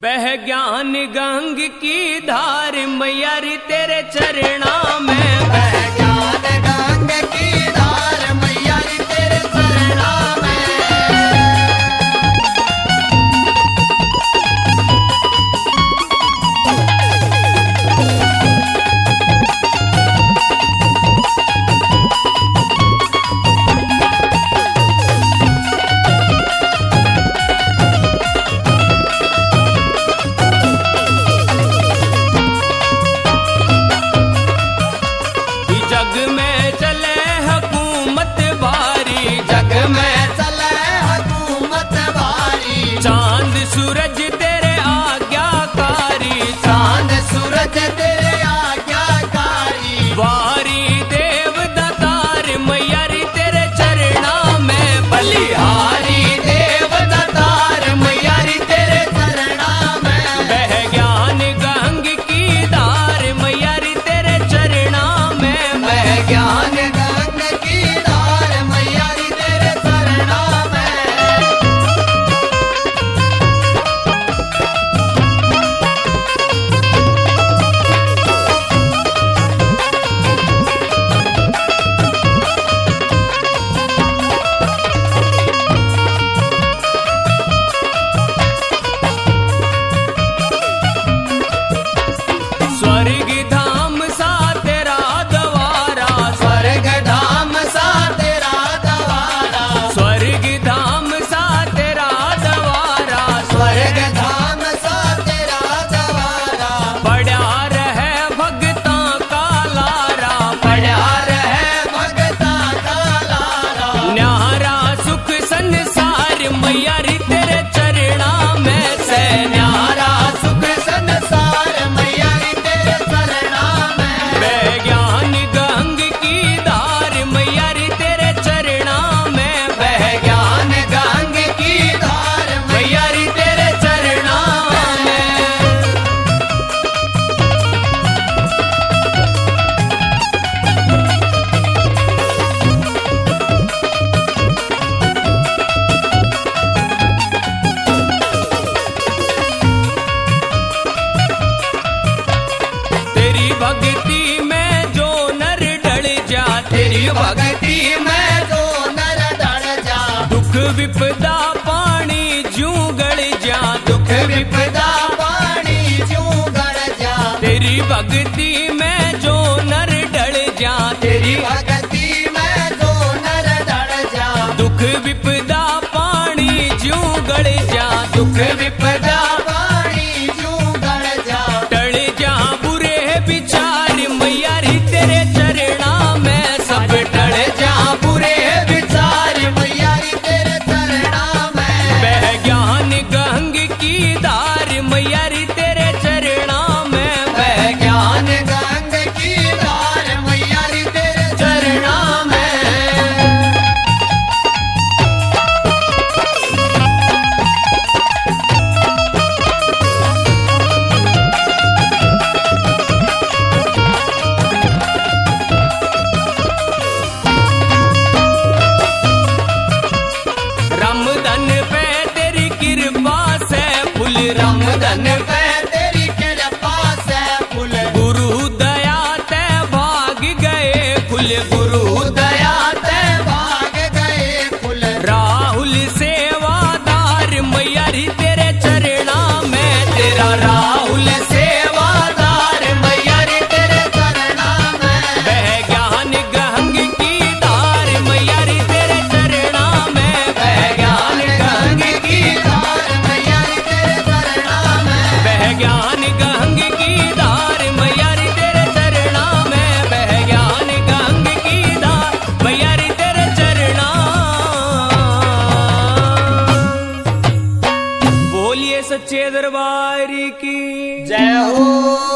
बह ज्ञान गंग की धार मैया री तेरे चरणा में। बह ज्ञान गंग की धार मैया री तेरे चरणा में। जग में चले हुकूमत भारी, जग में चले हुकूमत भारी। चांद सूरज तेरे आज्ञाकारी, चांद सूरज तेरे आज्ञाकारी। वारी देव दातार मैया री तेरे चरणा में। बलिहारी देव दातार मैया री तेरे चरणा में। बह ज्ञान गंग की धार मैया री तेरे चरणा में। बह ज्ञान गंग की धार मैया री तेरे चरणा में। स्वर्ग धाम सा तेरा द्वारा, स्वर्ग धाम सा तेरा द्वारा। स्वर्ग धाम सा तेरा द्वारा। स्वर्ग धाम सा तेरा द्वारा। पड़ा रहे भगता का लारा, पड़ा रहे भगता का लारा। न्यारा सुख संसार मैया री तेरे चरणा में से। न्यारा सुख संसार मैया री तेरे चरणा में। बह ज्ञान गंग की धार मैया री तेरे चरणा में। बह ज्ञान गंग की धार मैया री तेरे चरणा में। तेरी भक्ति में जो नर ढल जा, तेरी भक्ति में जो नर ढल जा। दुख विपदा पानी जूं गड़ जा, दुख विपदा पानी क्यों गड़ जा। तेरी भक्ति में जो नर ढल जा, तेरी भक्ति में जो नर ढल जा। दुख विपदा पानी जूं गड़ जा, दुख विपदा पानी क्यों गड़ जा। टल जा बुरे विचार मैया री तेरे चरणा में। सब टल जा बुरे विचार मैया री तेरे चरणा में। बह ज्ञान गंग की धार मैया री तेरे चरणा में। बह ज्ञान गंग की धार मैया री तेरे चरणा में। रामधन पे तेरी कृपा से फूल, रामधन रामधन पे तेरी कृपा से फूल। गुरु दया ते भाग गए फूल, गुरु दया ते भाग गए फूल। राहुल सेवादार मैया री तेरे चरणा में। तेरा राहुल सेवादार मैया री तेरे चरणा में। बह ज्ञान गंग की धार मैया री तेरे चरणा में। बह ज्ञान गंग की धार मैया री तेरे चरणा में। बह ज्ञान गंग की धार मैया री तेरे चरणा में। बह ज्ञान गंग की धार मैया री तेरे चरणा। बोलिए सच्चे दरबार की जय हो।